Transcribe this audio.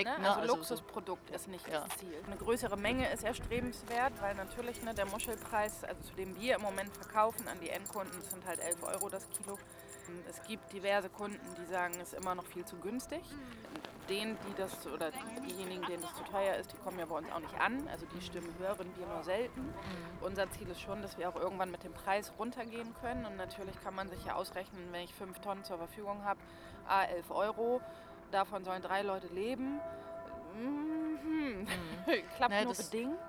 Ne? Ne? Also Also Luxusprodukt ist nicht ja. das Ziel. Eine größere Menge ist erstrebenswert, weil natürlich der Muschelpreis, also zu dem wir im Moment verkaufen an die Endkunden, das sind halt 11 Euro das Kilo. Es gibt diverse Kunden, die sagen, es ist immer noch viel zu günstig. Diejenigen, denen das zu teuer ist, die kommen ja bei uns auch nicht an. Also die Stimmen hören wir nur selten. Unser Ziel ist schon, dass wir auch irgendwann mit dem Preis runtergehen können. Und natürlich kann man sich ja ausrechnen, wenn ich 5 Tonnen zur Verfügung habe, 11 Euro, davon sollen 3 Leute leben. Klappt Naja, nur das bedingt.